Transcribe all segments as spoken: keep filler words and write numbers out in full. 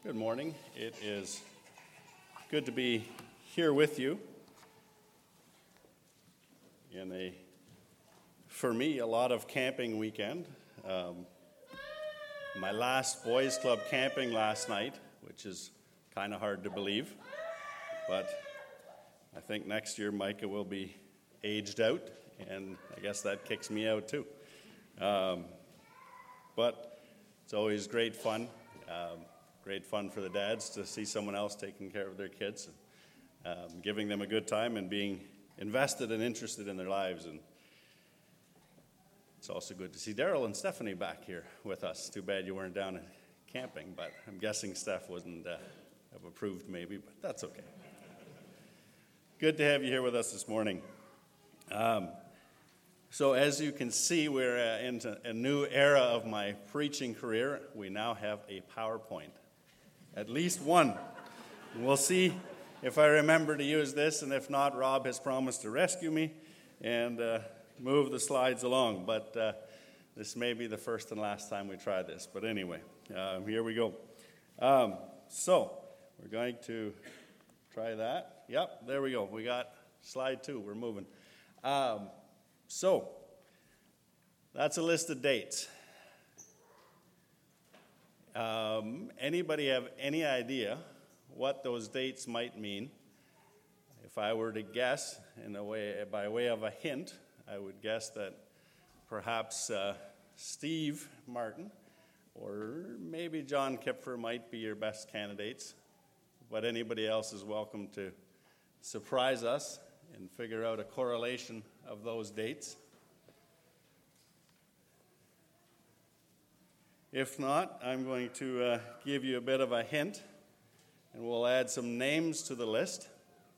Good morning. It is good to be here with you in a, for me, a lot of camping weekend. Um, my last boys club camping last night, which is kind of hard to believe, but I think next year Micah will be aged out, and I guess that kicks me out too. Um, but it's always great fun. Um, Great fun for the dads to see someone else taking care of their kids, and, um, giving them a good time and being invested and interested in their lives. And it's also good to see Daryl and Stephanie back here with us. Too bad you weren't down camping, but I'm guessing Steph wouldn't uh, have approved maybe, but that's okay. Good to have you here with us this morning. Um, so as you can see, we're uh, into a new era of my preaching career. We now have a PowerPoint. At least one. We'll see if I remember to use this, and if not, Rob has promised to rescue me and uh, move the slides along. But uh, this may be the first and last time we try this. But anyway, uh, here we go. Um, so we're going to try that. Yep, there we go. We got slide two. We're moving. Um, so that's a list of dates. Um, anybody have any idea what those dates might mean? If I were to guess, in a way, by way of a hint, I would guess that perhaps uh, Steve Martin or maybe John Kipfer might be your best candidates, but anybody else is welcome to surprise us and figure out a correlation of those dates. If not, I'm going to uh, give you a bit of a hint, and we'll add some names to the list.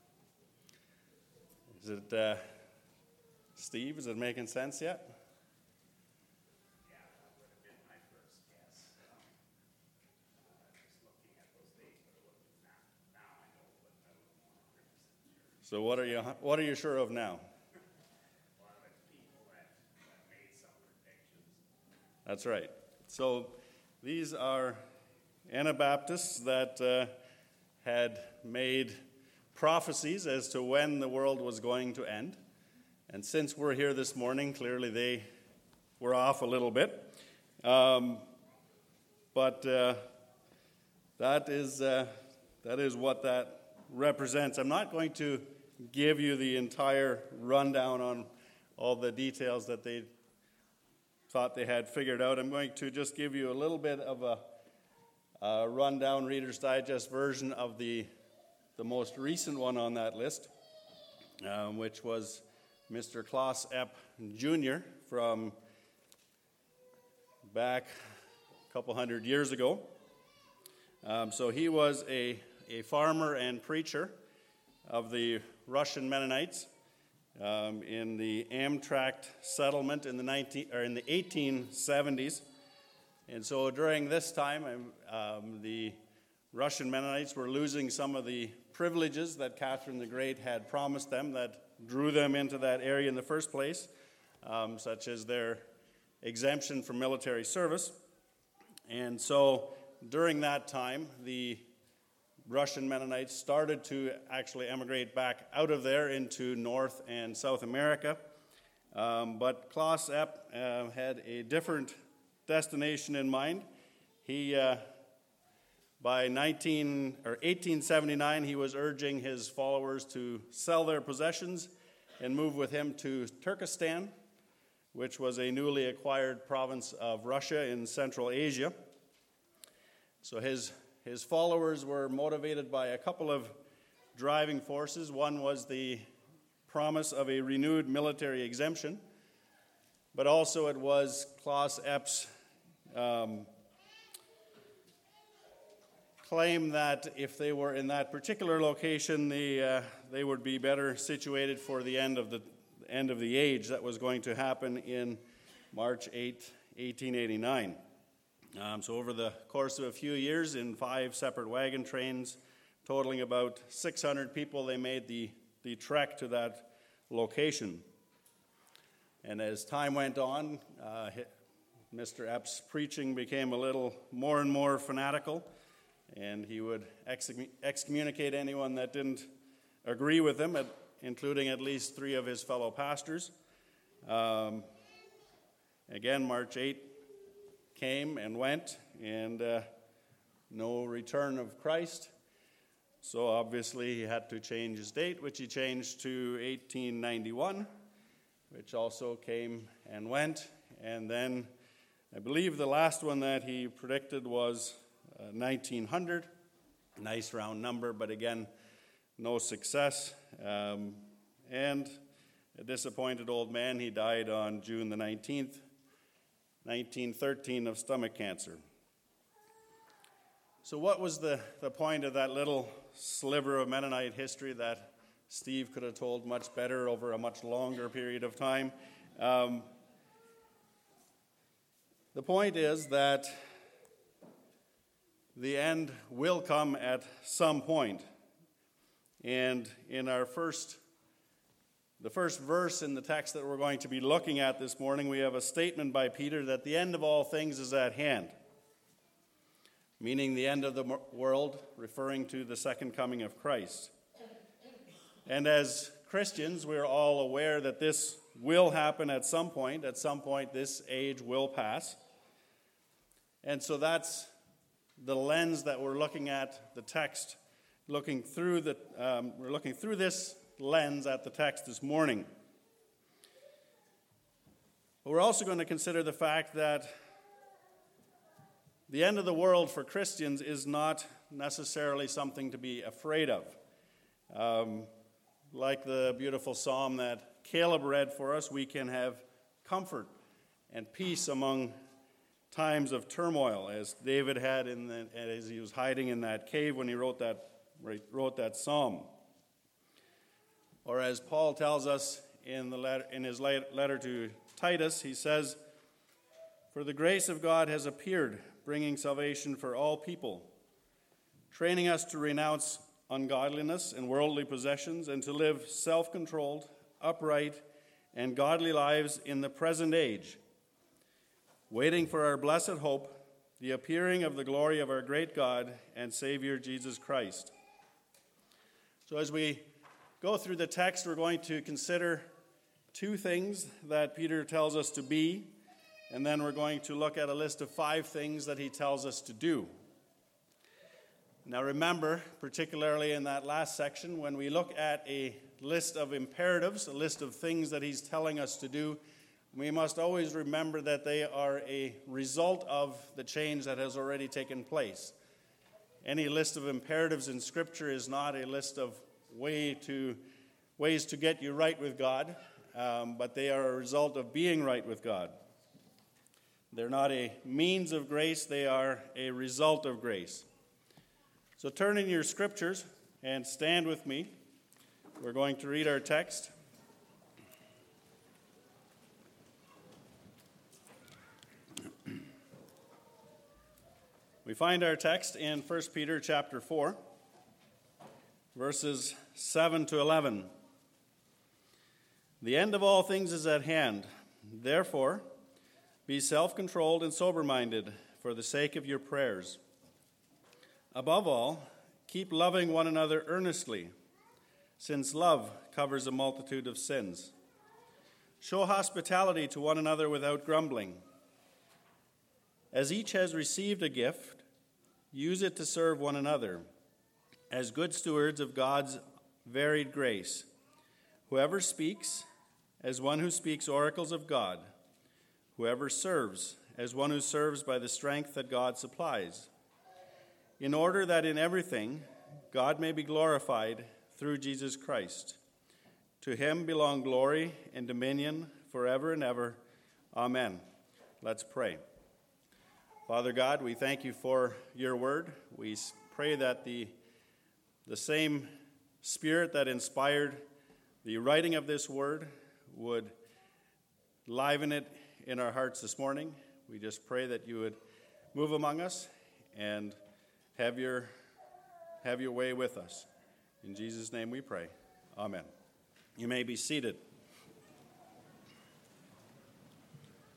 Is it, uh, Steve, is it making sense yet? Yeah, that would have been my first guess. Um, uh, just looking at those dates, but it wasn't now, now I know, but I wasn't one hundred percent sure. So what are you, what are you sure of now? A lot of the people that, that made some predictions. That's right. So these are Anabaptists that uh, had made prophecies as to when the world was going to end. And since we're here this morning, clearly they were off a little bit. Um, but uh, that is uh, that is what that represents. I'm not going to give you the entire rundown on all the details that they thought they had figured out. I'm going to just give you a little bit of a, a rundown Reader's Digest version of the, the most recent one on that list, um, which was Mister Klaus Epp Junior from back a couple hundred years ago. Um, so he was a, a farmer and preacher of the Russian Mennonites. Um, in the Amtract settlement in the nineteen or in the eighteen seventies, and so during this time, um, the Russian Mennonites were losing some of the privileges that Catherine the Great had promised them, that drew them into that area in the first place, um, such as their exemption from military service. And so during that time, the Russian Mennonites started to actually emigrate back out of there into North and South America. Um, but Klaus Epp uh, had a different destination in mind. He, uh, by nineteen or eighteen seventy-nine, he was urging his followers to sell their possessions and move with him to Turkestan, which was a newly acquired province of Russia in Central Asia. So his His followers were motivated by a couple of driving forces. One was the promise of a renewed military exemption, but also it was Klaus Epp's um, claim that if they were in that particular location, the, uh, they would be better situated for the end of the end of the age that was going to happen in March eighth, eighteen eighty-nine. Um, so over the course of a few years, in five separate wagon trains, totaling about six hundred people, they made the, the trek to that location. And as time went on, uh, Mister Epp's preaching became a little more and more fanatical. and he would excommunicate anyone that didn't agree with him, including at least three of his fellow pastors. Um, again, March eighth came and went, and uh, no return of Christ. So obviously he had to change his date, which he changed to eighteen ninety-one, which also came and went. And then I believe the last one that he predicted was uh, nineteen hundred. Nice round number, but again, no success. Um, and a disappointed old man, he died on June the nineteenth, nineteen thirteen, of stomach cancer. So what was the, the point of that little sliver of Mennonite history that Steve could have told much better over a much longer period of time? Um, the point is that the end will come at some point. And in our first, the first verse in the text that we're going to be looking at this morning, we have a statement by Peter that the end of all things is at hand. Meaning the end of the world, referring to the second coming of Christ. And as Christians, we're all aware that this will happen at some point. At some point, this age will pass. And so that's the lens that we're looking at the text, looking through the, um, we're looking through this lens at the text this morning. But we're also going to consider the fact that the end of the world for Christians is not necessarily something to be afraid of. Um, like the beautiful psalm that Caleb read for us, we can have comfort and peace among times of turmoil, as David had in the, as he was hiding in that cave when he wrote that wrote that psalm. Or as Paul tells us in the letter, in his letter to Titus, he says, "For the grace of God has appeared, bringing salvation for all people, training us to renounce ungodliness and worldly possessions and to live self-controlled, upright, and godly lives in the present age, waiting for our blessed hope, the appearing of the glory of our great God and Savior Jesus Christ." So as we go through the text, we're going to consider two things that Peter tells us to be, and then we're going to look at a list of five things that he tells us to do. Now remember, particularly in that last section, when we look at a list of imperatives, a list of things that he's telling us to do, we must always remember that they are a result of the change that has already taken place. Any list of imperatives in Scripture is not a list of way to, ways to get you right with God, um, but they are a result of being right with God. They're not a means of grace, they are a result of grace. So turn in your scriptures and stand with me. We're going to read our text. We find our text in First Peter chapter four, verses seven to eleven. "The end of all things is at hand. Therefore, be self-controlled and sober-minded for the sake of your prayers. Above all, keep loving one another earnestly, since love covers a multitude of sins. Show hospitality to one another without grumbling. As each has received a gift, use it to serve one another, as good stewards of God's varied grace. Whoever speaks, as one who speaks oracles of God. Whoever serves, as one who serves by the strength that God supplies, in order that in everything God may be glorified through Jesus Christ. To him belong glory and dominion forever and ever. Amen." Let's pray. Father God, we thank you for your word. We pray that the, the same Spirit that inspired the writing of this word would liven it in our hearts this morning. We just pray that you would move among us and have your, have your way with us. In Jesus' name we pray. Amen. You may be seated.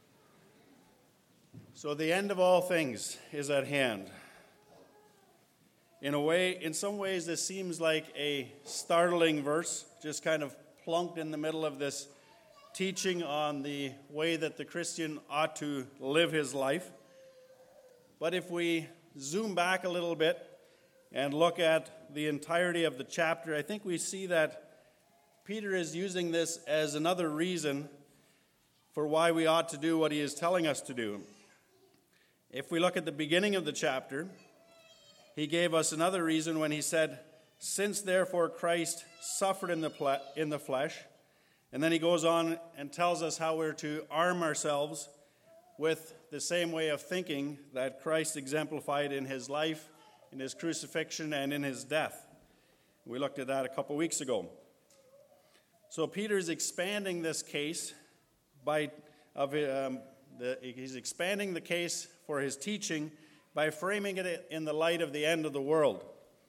So the end of all things is at hand. In a way, in some ways, this seems like a startling verse, just kind of plunked in the middle of this teaching on the way that the Christian ought to live his life. But if we zoom back a little bit and look at the entirety of the chapter, I think we see that Peter is using this as another reason for why we ought to do what he is telling us to do. If we look at the beginning of the chapter, he gave us another reason when he said, "Since therefore Christ suffered in the ple- in the flesh," and then he goes on and tells us how we're to arm ourselves with the same way of thinking that Christ exemplified in his life, in his crucifixion, and in his death. We looked at that a couple weeks ago. So Peter's expanding this case by of um, the, he's expanding the case for his teaching by framing it in the light of the end of the world.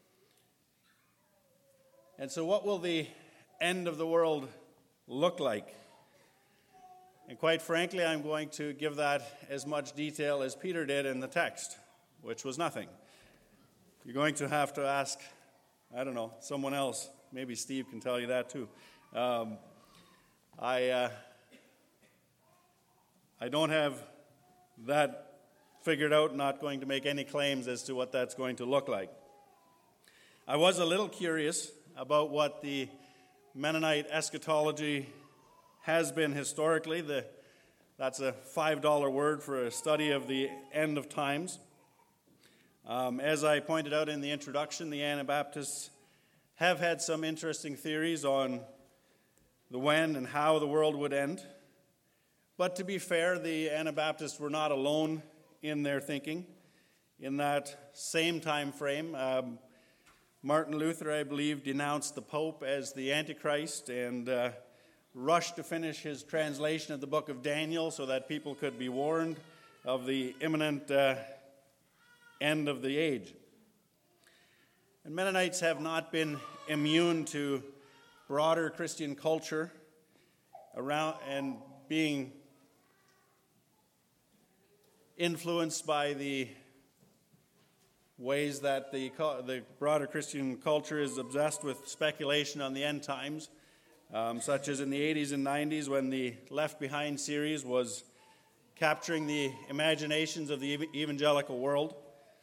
And so what will the end of the world look like? And quite frankly, I'm going to give that as much detail as Peter did in the text, which was nothing. You're going to have to ask, I don't know, someone else. Maybe Steve can tell you that too. Um, I uh, I don't have that figured out, not going to make any claims as to what that's going to look like. I was a little curious about what the Mennonite eschatology has been historically. The, that's a five dollar word for a study of the end of times. Um, as I pointed out in the introduction, the Anabaptists have had some interesting theories on the when and how the world would end. But to be fair, the Anabaptists were not alone in their thinking. In that same time frame, um, Martin Luther, I believe, denounced the Pope as the Antichrist and uh, rushed to finish his translation of the book of Daniel so that people could be warned of the imminent uh, end of the age. And Mennonites have not been immune to broader Christian culture around and being influenced by the ways that the, the broader Christian culture is obsessed with speculation on the end times, um, such as in the eighties and nineties when the Left Behind series was capturing the imaginations of the evangelical world.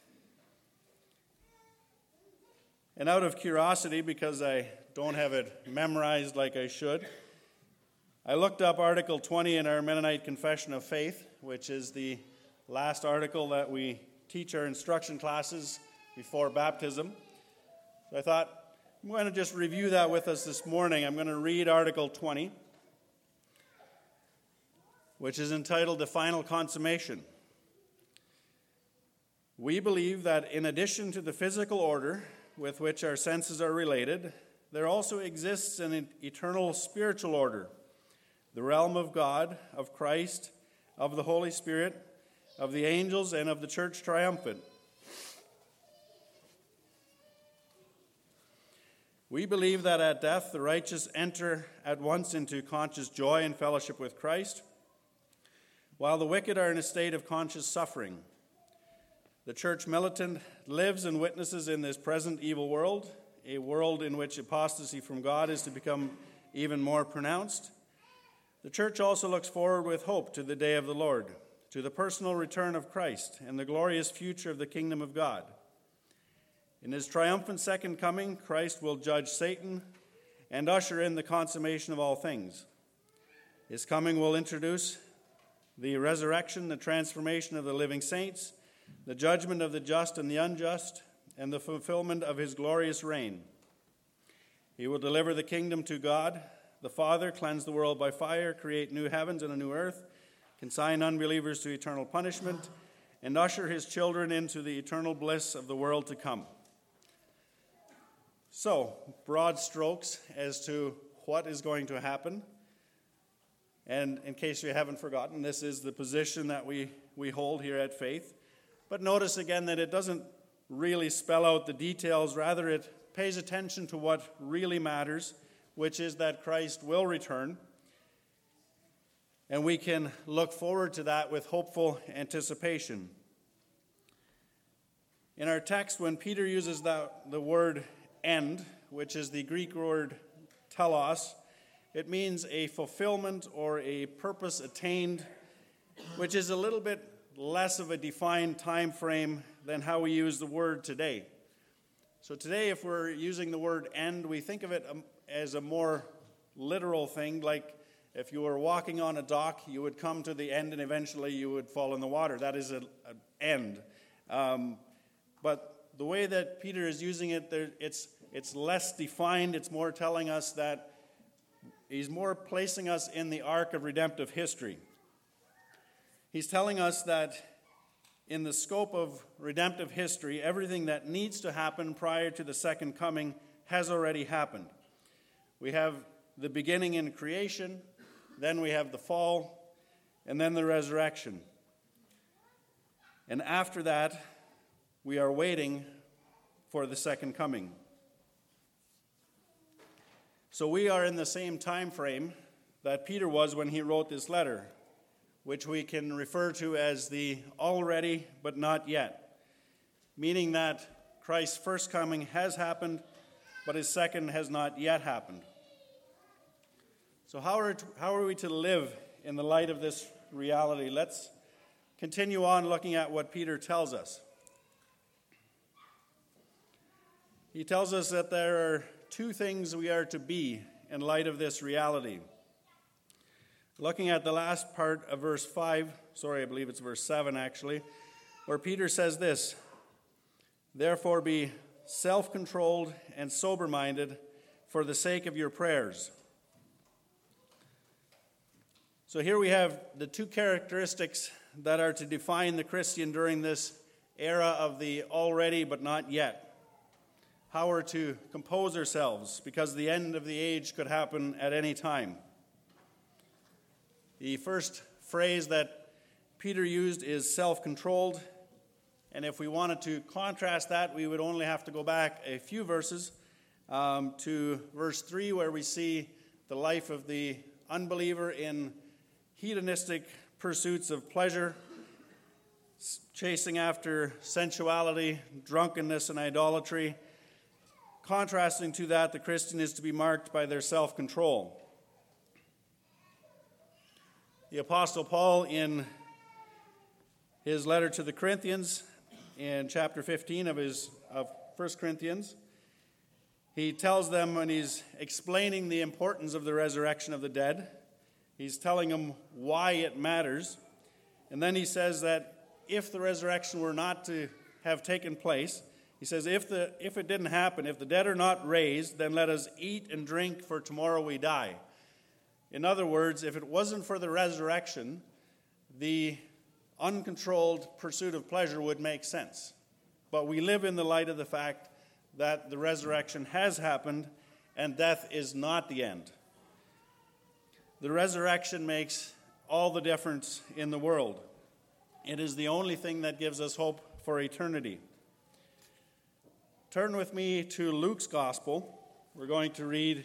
And out of curiosity, because I don't have it memorized like I should, I looked up Article twenty in our Mennonite Confession of Faith, which is the last article that we teach our instruction classes before baptism. So I thought, I'm going to just review that with us this morning. I'm going to read Article twenty, which is entitled The Final Consummation. We believe that in addition to the physical order with which our senses are related, there also exists an eternal spiritual order, the realm of God, of Christ, of the Holy Spirit, of the angels, and of the church triumphant. We believe that at death the righteous enter at once into conscious joy and fellowship with Christ, while the wicked are in a state of conscious suffering. The church militant lives and witnesses in this present evil world, a world in which apostasy from God is to become even more pronounced. The church also looks forward with hope to the day of the Lord, to the personal return of Christ and the glorious future of the kingdom of God. In his triumphant second coming, Christ will judge Satan and usher in the consummation of all things. His coming will introduce the resurrection, the transformation of the living saints, the judgment of the just and the unjust, and the fulfillment of his glorious reign. He will deliver the kingdom to God, the Father, cleanse the world by fire, create new heavens and a new earth, consign unbelievers to eternal punishment, and usher his children into the eternal bliss of the world to come. So, broad strokes as to what is going to happen. And in case you haven't forgotten, this is the position that we, we hold here at Faith. But notice again that it doesn't really spell out the details. Rather, it pays attention to what really matters, which is that Christ will return. And we can look forward to that with hopeful anticipation. In our text, when Peter uses that, the word end, which is the Greek word telos, it means a fulfillment or a purpose attained, which is a little bit less of a defined time frame than how we use the word today. So today, if we're using the word end, we think of it as a more literal thing, like if you were walking on a dock, you would come to the end and eventually you would fall in the water. That is an end. Um, but the way that Peter is using it, there, it's, it's less defined. It's more telling us that he's more placing us in the arc of redemptive history. He's telling us that in the scope of redemptive history, everything that needs to happen prior to the second coming has already happened. We have the beginning in creation, then we have the fall, and then the resurrection. And after that, we are waiting for the second coming. So we are in the same time frame that Peter was when he wrote this letter, which we can refer to as the already but not yet, meaning that Christ's first coming has happened, but his second has not yet happened. So how are, how are we to live in the light of this reality? Let's continue on looking at what Peter tells us. He tells us that there are two things we are to be in light of this reality. Looking at the last part of verse five, sorry, I believe it's verse seven actually, where Peter says this, "Therefore be self-controlled and sober-minded for the sake of your prayers." So here we have the two characteristics that are to define the Christian during this era of the already but not yet. How we're to compose ourselves, because the end of the age could happen at any time. The first phrase that Peter used is self-controlled, and if we wanted to contrast that, we would only have to go back a few verses um, to verse three, where we see the life of the unbeliever in hedonistic pursuits of pleasure, chasing after sensuality, drunkenness, and idolatry. Contrasting to that, the Christian is to be marked by their self-control. The Apostle Paul, in his letter to the Corinthians, in chapter fifteen of his of First Corinthians, he tells them when he's explaining the importance of the resurrection of the dead, he's telling them why it matters, and then he says that if the resurrection were not to have taken place, he says, if the if it didn't happen, if the dead are not raised, then let us eat and drink, for tomorrow we die. In other words, if it wasn't for the resurrection, the uncontrolled pursuit of pleasure would make sense. But we live in the light of the fact that the resurrection has happened and death is not the end. The resurrection makes all the difference in the world. It is the only thing that gives us hope for eternity. Turn with me to Luke's Gospel. We're going to read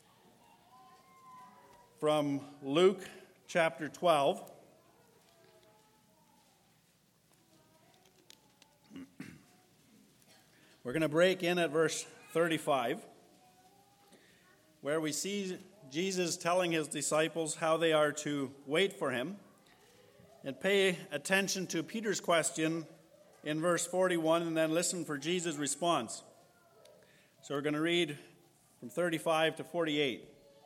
from Luke chapter twelve. We're going to break in at verse thirty-five, where we see Jesus telling his disciples how they are to wait for him, and pay attention to Peter's question in verse forty-one, and then listen for Jesus' response. So we're going to read from thirty-five to forty-eight.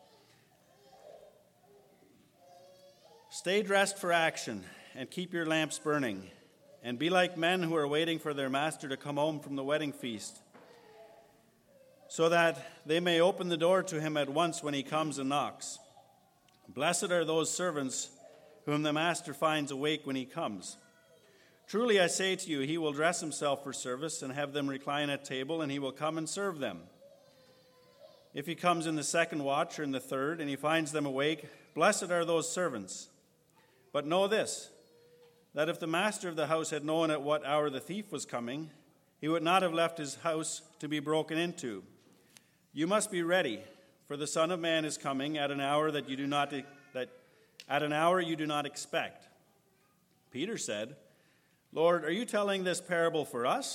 Stay dressed for action and keep your lamps burning, and be like men who are waiting for their master to come home from the wedding feast, so that they may open the door to him at once when he comes and knocks. Blessed are those servants whom the master finds awake when he comes. Truly I say to you, he will dress himself for service and have them recline at table, and he will come and serve them. If he comes in the second watch or in the third, and he finds them awake, blessed are those servants. But know this, that if the master of the house had known at what hour the thief was coming, he would not have left his house to be broken into. You must be ready, for the Son of Man is coming at an hour that you do not that at an hour you do not expect. Peter said, Lord, are you telling this parable for us,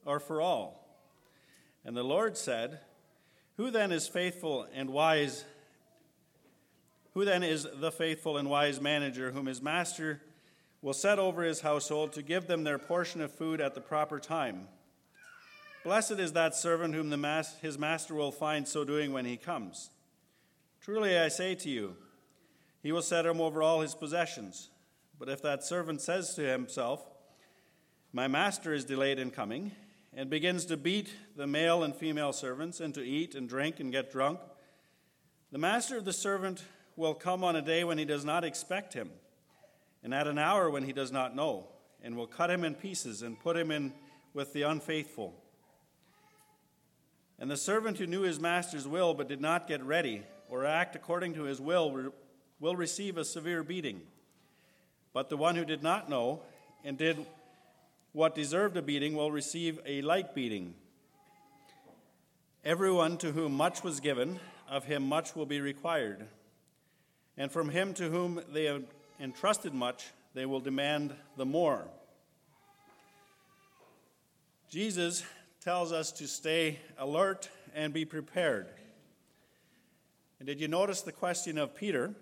or for all? And the Lord said, Who then is faithful and wise? Who then is the faithful and wise manager whom his master will set over his household to give them their portion of food at the proper time? Blessed is that servant whom the mas- his master will find so doing when he comes. Truly I say to you, he will set him over all his possessions. But if that servant says to himself, My master is delayed in coming, and begins to beat the male and female servants, and to eat and drink and get drunk, the master of the servant will come on a day when he does not expect him, and at an hour when he does not know, and will cut him in pieces and put him in with the unfaithful. And the servant who knew his master's will but did not get ready or act according to his will will receive a severe beating. But the one who did not know and did what deserved a beating will receive a light beating. Everyone to whom much was given, of him much will be required. And from him to whom they have entrusted much, they will demand the more. Jesus tells us to stay alert and be prepared. And did you notice the question of Peter?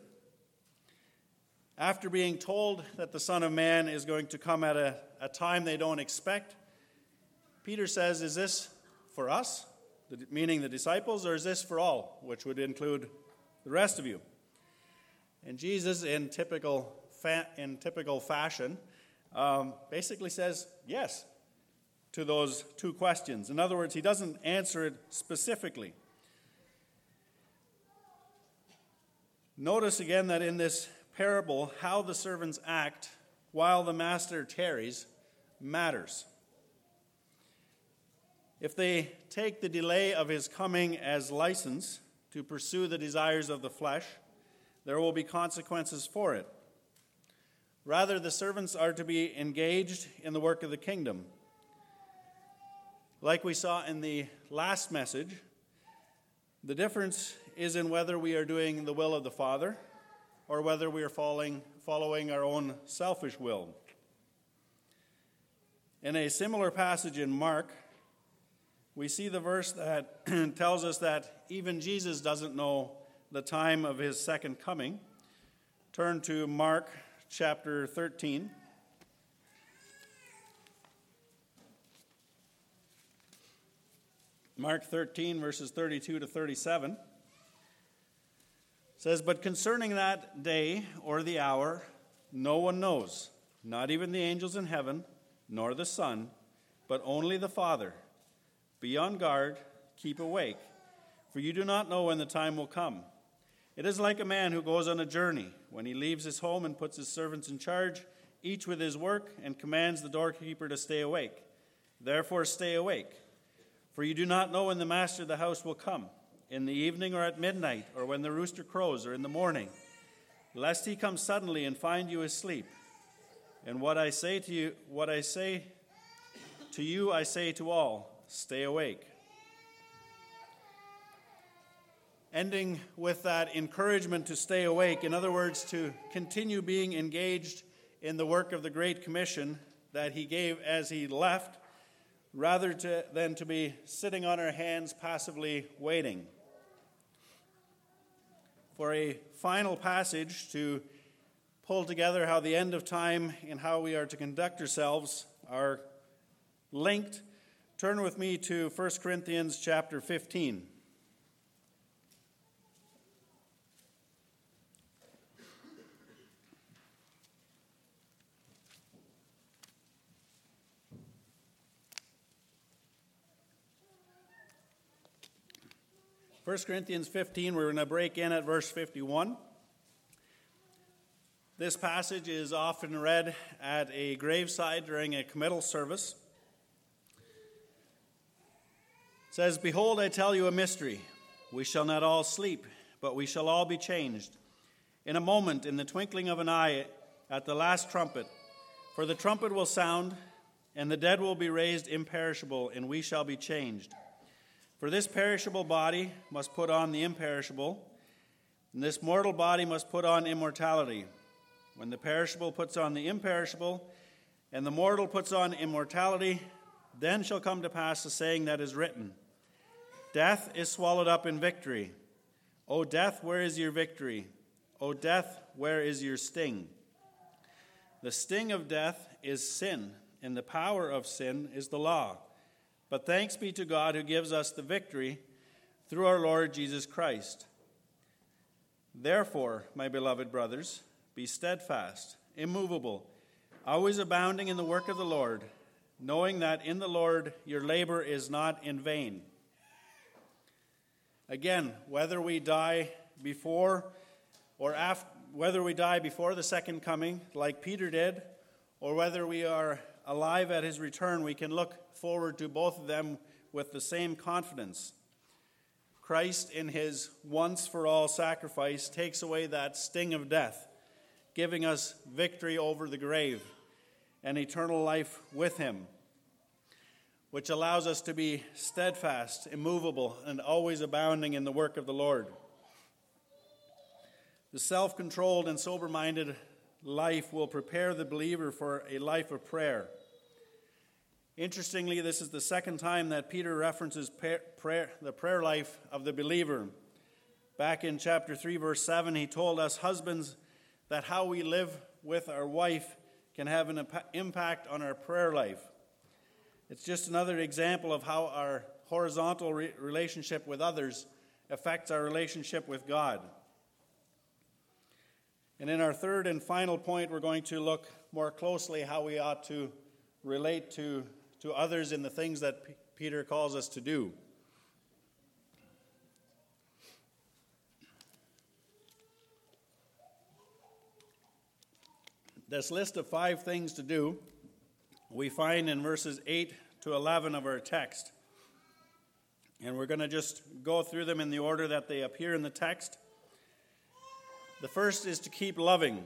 After being told that the Son of Man is going to come at a, a time they don't expect, Peter says, is this for us, meaning the disciples, or is this for all, which would include the rest of you? And Jesus, in typical fa- in typical fashion, um, basically says yes to those two questions. In other words, he doesn't answer it specifically. Notice again that in this parable, how the servants act while the master tarries matters. If they take the delay of his coming as license to pursue the desires of the flesh, there will be consequences for it. Rather, the servants are to be engaged in the work of the kingdom. Like we saw in the last message, the difference is in whether we are doing the will of the Father or whether we are following, following our own selfish will. In a similar passage in Mark, we see the verse that tells us that even Jesus doesn't know the time of his second coming. Turn to Mark chapter thirteen. Mark thirteen, verses thirty-two to thirty-seven. Says, But concerning that day or the hour, no one knows, not even the angels in heaven, nor the Son, but only the Father. Be on guard, keep awake, for you do not know when the time will come. It is like a man who goes on a journey, when he leaves his home and puts his servants in charge, each with his work, and commands the doorkeeper to stay awake. Therefore stay awake, for you do not know when the master of the house will come, in the evening or at midnight, or when the rooster crows, or in the morning, lest he come suddenly and find you asleep. And what I say to you, what I say to you, I say to all, stay awake. Ending with that encouragement to stay awake, in other words, to continue being engaged in the work of the Great Commission that he gave as he left, rather to, than to be sitting on our hands passively waiting. For a final passage to pull together how the end of time and how we are to conduct ourselves are linked, turn with me to First Corinthians chapter fifteen. First Corinthians fifteen, we're going to break in at verse fifty-one. This passage is often read at a graveside during a committal service. It says, Behold, I tell you a mystery. We shall not all sleep, but we shall all be changed. In a moment, in the twinkling of an eye, at the last trumpet. For the trumpet will sound, and the dead will be raised imperishable, and we shall be changed. For this perishable body must put on the imperishable, and this mortal body must put on immortality. When the perishable puts on the imperishable, and the mortal puts on immortality, Then shall come to pass the saying that is written, Death is swallowed up in victory. O death, where is your victory? O death, where is your sting? The sting of death is sin, and the power of sin is the law. But thanks be to God who gives us the victory through our Lord Jesus Christ. Therefore, my beloved brothers, be steadfast, immovable, always abounding in the work of the Lord, knowing that in the Lord your labor is not in vain. Again, whether we die before or after, whether we die before the second coming, like Peter did, or whether we are alive at his return, we can look forward to both of them with the same confidence. Christ, in his once-for-all sacrifice, takes away that sting of death, giving us victory over the grave and eternal life with him, which allows us to be steadfast, immovable, and always abounding in the work of the Lord. The self-controlled and sober-minded life will prepare the believer for a life of prayer. Interestingly, this is the second time that Peter references prayer, the prayer life of the believer. Back in chapter three, verse seven, he told us, husbands, that how we live with our wife can have an impact on our prayer life. It's just another example of how our horizontal re- relationship with others affects our relationship with God. And in our third and final point, we're going to look more closely how we ought to relate to, to others in the things that P- Peter calls us to do. This list of five things to do we find in verses eight to eleven of our text. And we're going to just go through them in the order that they appear in the text. The first is to keep loving.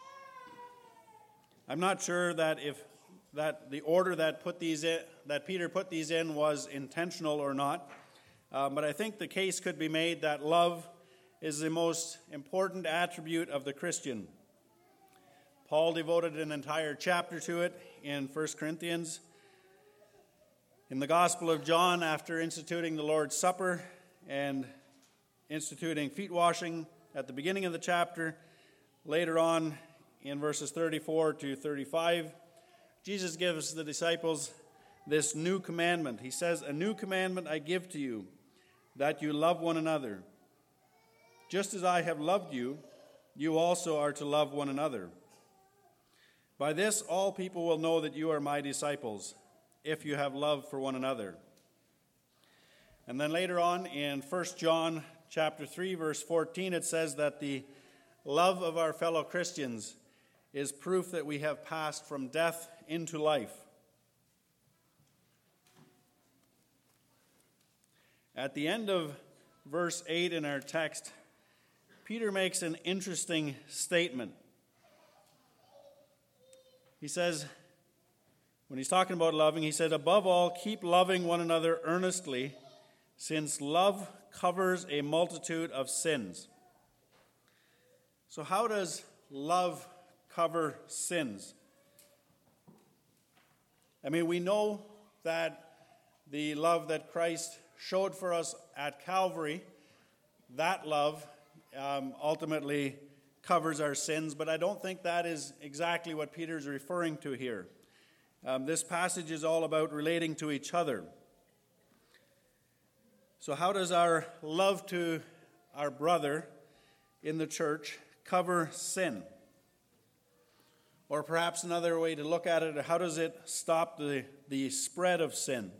I'm not sure that if that the order that put these in, that Peter put these in was intentional or not, uh, but I think the case could be made that love is the most important attribute of the Christian. Paul devoted an entire chapter to it in First Corinthians. In the Gospel of John, after instituting the Lord's Supper and instituting feet washing at the beginning of the chapter, later on in verses thirty-four to thirty-five, Jesus gives the disciples this new commandment. He says, "A new commandment I give to you, that you love one another. Just as I have loved you, you also are to love one another. By this all people will know that you are my disciples, if you have love for one another." And then later on in First John chapter three, verse fourteen, it says that the love of our fellow Christians is proof that we have passed from death into life. At the end of verse eight in our text, Peter makes an interesting statement. He says, when he's talking about loving, he said, "Above all, keep loving one another earnestly, since love covers a multitude of sins." So how does love cover sins? I mean, we know that the love that Christ showed for us at Calvary, that love um, ultimately covers our sins, but I don't think that is exactly what Peter's referring to here. Um, this passage is all about relating to each other. So how does our love to our brother in the church cover sin? Or perhaps another way to look at it, how does it stop the, the spread of sin?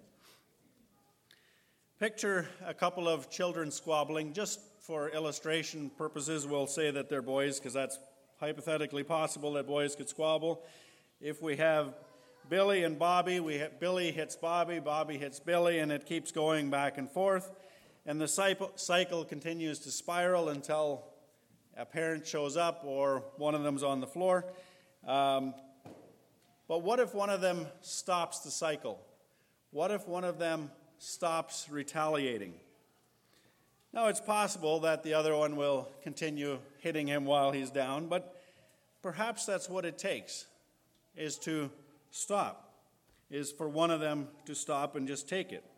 Picture a couple of children squabbling. Just for illustration purposes, we'll say that they're boys, because that's hypothetically possible that boys could squabble. If we have Billy and Bobby, we hit, Billy hits Bobby, Bobby hits Billy, and it keeps going back and forth. And the cycle, cycle continues to spiral until a parent shows up or one of them's on the floor. Um, but what if one of them stops the cycle? What if one of them stops retaliating? Now, it's possible that the other one will continue hitting him while he's down, but perhaps that's what it takes, is to stop. is for one of them to stop and just take it.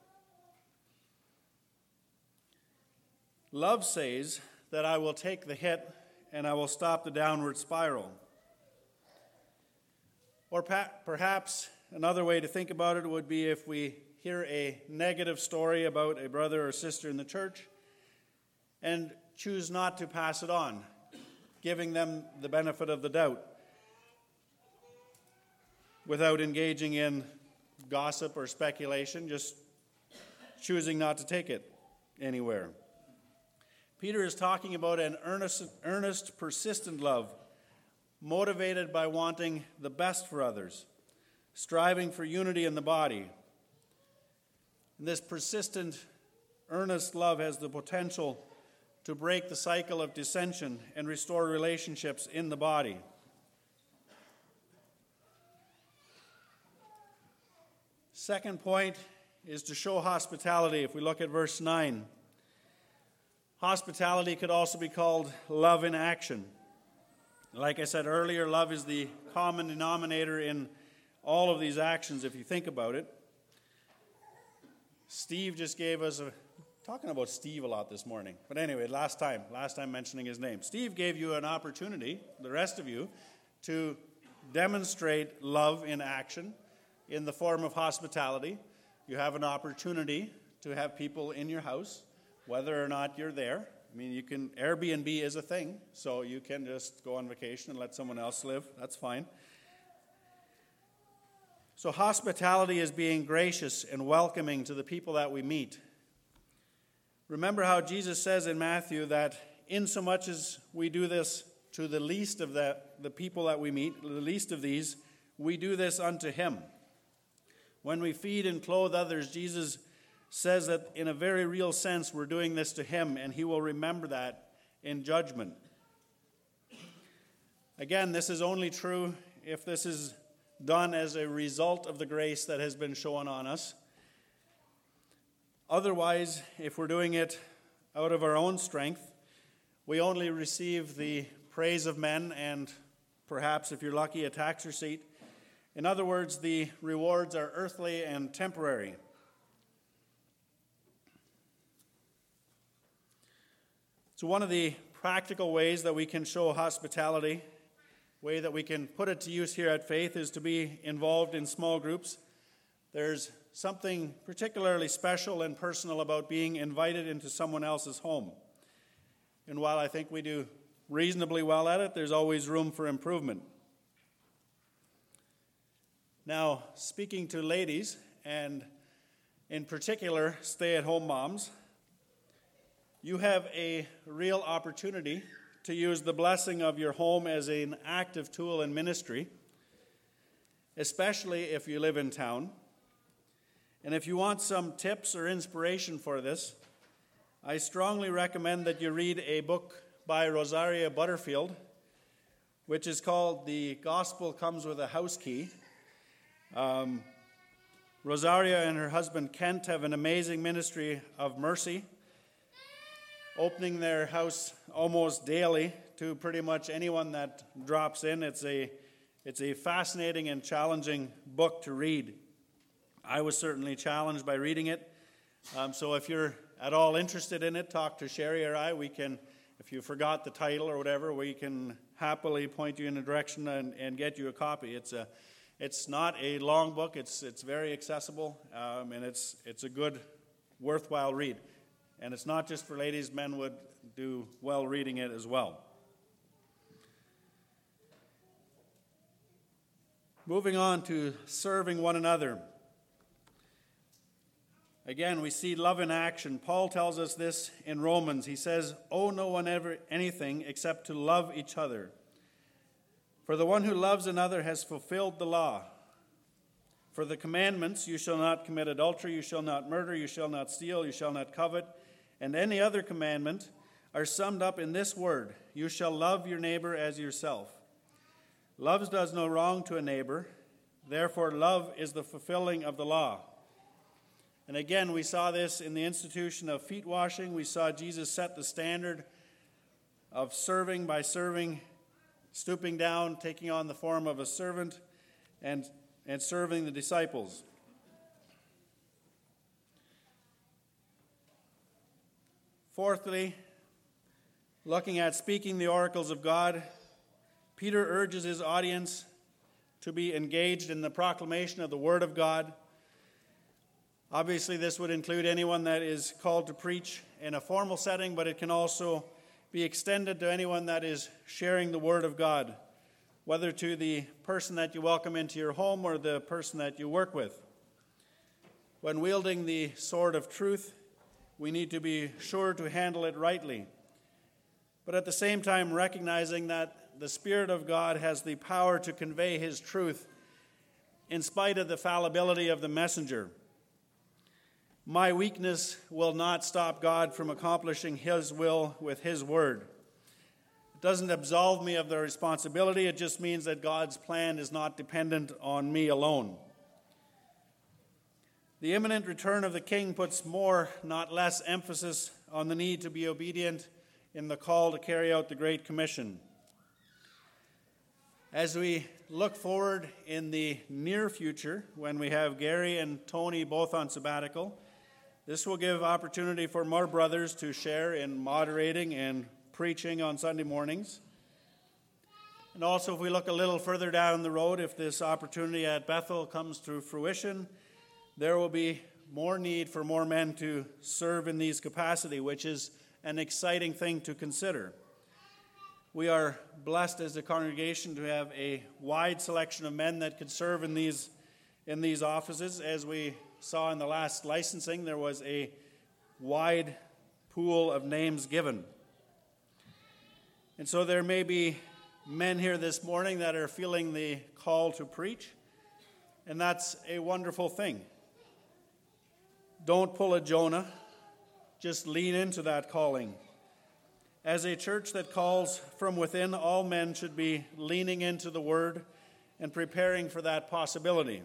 Love says that I will take the hit and I will stop the downward spiral. Or pa- perhaps another way to think about it would be if we hear a negative story about a brother or sister in the church and choose not to pass it on, giving them the benefit of the doubt without engaging in gossip or speculation, just choosing not to take it anywhere. Peter is talking about an earnest, earnest, persistent love, motivated by wanting the best for others, striving for unity in the body. And this persistent, earnest love has the potential to break the cycle of dissension and restore relationships in the body. Second point is to show hospitality. If we look at verse nine, hospitality could also be called love in action. Like I said earlier, love is the common denominator in all of these actions, if you think about it. Steve just gave us a, talking about Steve a lot this morning. But anyway, last time, last time mentioning his name. Steve gave you an opportunity, the rest of you, to demonstrate love in action in the form of hospitality. You have an opportunity to have people in your house, whether or not you're there. I mean, you can, Airbnb is a thing, so you can just go on vacation and let someone else live. That's fine. So hospitality is being gracious and welcoming to the people that we meet. Remember how Jesus says in Matthew that insomuch as we do this to the least of the, the people that we meet, the least of these, we do this unto him. When we feed and clothe others, Jesus says that in a very real sense we're doing this to him, and he will remember that in judgment. Again, this is only true if this is done as a result of the grace that has been shown on us. Otherwise, if we're doing it out of our own strength, we only receive the praise of men and perhaps, if you're lucky, a tax receipt. In other words, the rewards are earthly and temporary. So one of the practical ways that we can show hospitality, way that we can put it to use here at Faith, is to be involved in small groups. There's something particularly special and personal about being invited into someone else's home. And while I think we do reasonably well at it, there's always room for improvement. Now, speaking to ladies, and in particular stay-at-home moms, you have a real opportunity to use the blessing of your home as an active tool in ministry, especially if you live in town. And if you want some tips or inspiration for this, I strongly recommend that you read a book by Rosaria Butterfield, which is called The Gospel Comes with a House Key. Um, Rosaria and her husband Kent have an amazing ministry of mercy, opening their house almost daily to pretty much anyone that drops in. It's a, it's a fascinating and challenging book to read. I was certainly challenged by reading it. Um, so if you're at all interested in it, talk to Sherry or I. We can, if you forgot the title or whatever, we can happily point you in a direction and, and get you a copy. It's a, it's not a long book. It's it's very accessible, um, and it's it's a good, worthwhile read. And it's not just for ladies. Men would do well reading it as well. Moving on to serving one another. Again, we see love in action. Paul tells us this in Romans. He says, "Owe no one ever anything except to love each other. For the one who loves another has fulfilled the law. For the commandments, you shall not commit adultery, you shall not murder, you shall not steal, you shall not covet, and any other commandment are summed up in this word, you shall love your neighbor as yourself. Love does no wrong to a neighbor, therefore love is the fulfilling of the law." And again, we saw this in the institution of feet washing. We saw Jesus set the standard of serving by serving, stooping down, taking on the form of a servant, and and serving the disciples. Fourthly, looking at speaking the oracles of God, Peter urges his audience to be engaged in the proclamation of the Word of God. Obviously, this would include anyone that is called to preach in a formal setting, but it can also be extended to anyone that is sharing the Word of God, whether to the person that you welcome into your home or the person that you work with. When wielding the sword of truth, we need to be sure to handle it rightly, but at the same time recognizing that the Spirit of God has the power to convey His truth in spite of the fallibility of the messenger. My weakness will not stop God from accomplishing His will with His word. It doesn't absolve me of the responsibility. It just means that God's plan is not dependent on me alone. The imminent return of the King puts more, not less, emphasis on the need to be obedient in the call to carry out the Great Commission. As we look forward in the near future, when we have Gary and Tony both on sabbatical, this will give opportunity for more brothers to share in moderating and preaching on Sunday mornings. And also, if we look a little further down the road, if this opportunity at Bethel comes to fruition, there will be more need for more men to serve in these capacity, which is an exciting thing to consider. We are blessed as a congregation to have a wide selection of men that could serve in these in these offices. As we saw in the last licensing, there was a wide pool of names given. And so there may be men here this morning that are feeling the call to preach, and that's a wonderful thing. Don't pull a Jonah, just lean into that calling. As a church that calls from within, all men should be leaning into the Word and preparing for that possibility.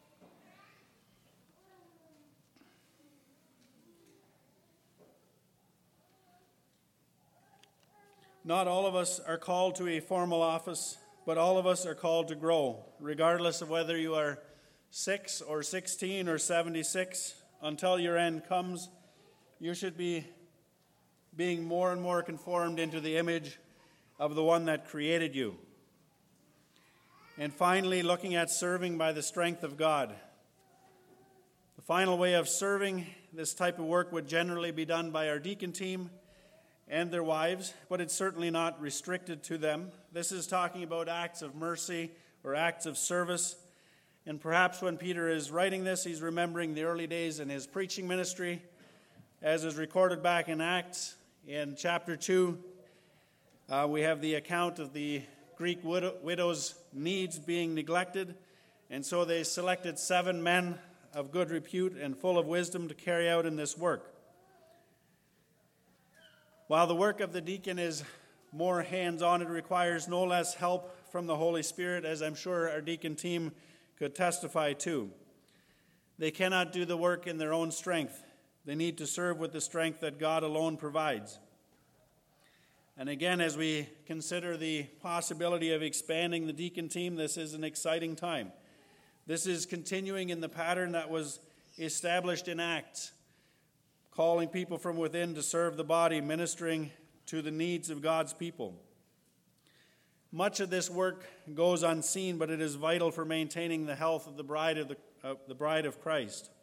Not all of us are called to a formal office, but all of us are called to grow, regardless of whether you are six or sixteen or seventy-six. Until your end comes, you should be being more and more conformed into the image of the one that created you. And finally, looking at serving by the strength of God. The final way of serving this type of work would generally be done by our deacon team and their wives, but it's certainly not restricted to them. This is talking about acts of mercy or acts of service. And perhaps when Peter is writing this, he's remembering the early days in his preaching ministry, as is recorded back in Acts. In chapter two, uh, we have the account of the Greek widow, widow's needs being neglected, and so they selected seven men of good repute and full of wisdom to carry out in this work. While the work of the deacon is more hands-on, it requires no less help from the Holy Spirit, as I'm sure our deacon team could testify to. They cannot do the work in their own strength. They need to serve with the strength that God alone provides. And again, as we consider the possibility of expanding the deacon team, this is an exciting time. This is continuing in the pattern that was established in Acts, calling people from within to serve the body, ministering to the needs of God's people. Much of this work goes unseen, but it is vital for maintaining the health of the bride of the, uh, the bride of Christ.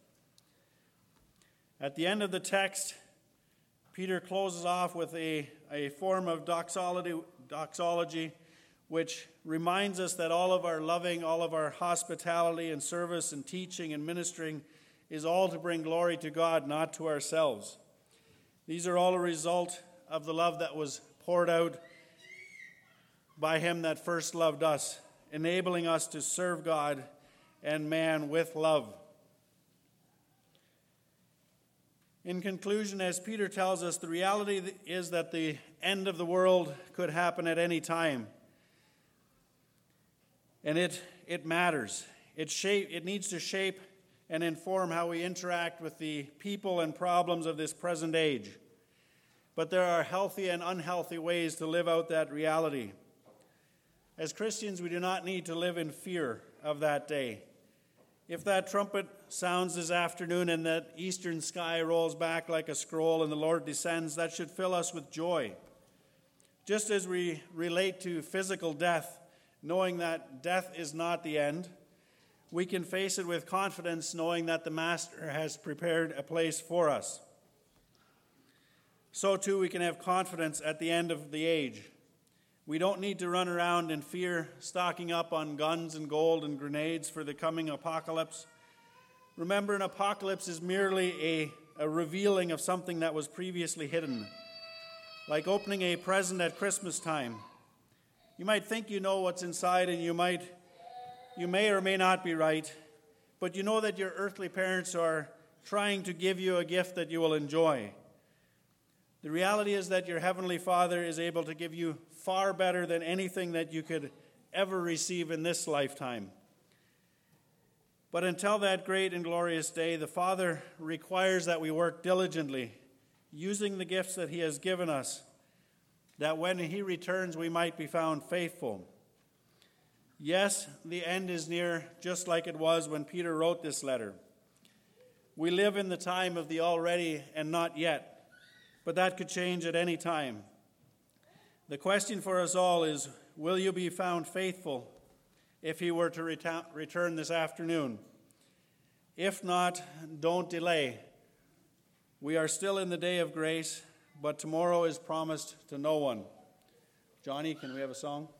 At the end of the text, Peter closes off with a, a form of doxology, doxology, which reminds us that all of our loving, all of our hospitality and service and teaching and ministering is all to bring glory to God, not to ourselves. These are all a result of the love that was poured out by Him that first loved us, enabling us to serve God and man with love. In conclusion, as Peter tells us, the reality is that the end of the world could happen at any time. And it, it matters. It, shape, it needs to shape and inform how we interact with the people and problems of this present age. But there are healthy and unhealthy ways to live out that reality. As Christians, we do not need to live in fear of that day. If that trumpet sounds this afternoon and that eastern sky rolls back like a scroll and the Lord descends, that should fill us with joy. Just as we relate to physical death, knowing that death is not the end, we can face it with confidence, knowing that the Master has prepared a place for us. So too we can have confidence at the end of the age. We don't need to run around in fear, stocking up on guns and gold and grenades for the coming apocalypse. Remember, an apocalypse is merely a, a revealing of something that was previously hidden, like opening a present at Christmas time. You might think you know what's inside, and you might, you may or may not be right, but you know that your earthly parents are trying to give you a gift that you will enjoy. The reality is that your Heavenly Father is able to give you far better than anything that you could ever receive in this lifetime. But until that great and glorious day, the Father requires that we work diligently, using the gifts that He has given us, that when He returns we might be found faithful. Yes, the end is near, just like it was when Peter wrote this letter. We live in the time of the already and not yet, but that could change at any time. The question for us all is, will you be found faithful if He were to reta- return this afternoon? If not, don't delay. We are still in the day of grace, but tomorrow is promised to no one. Johnny, can we have a song?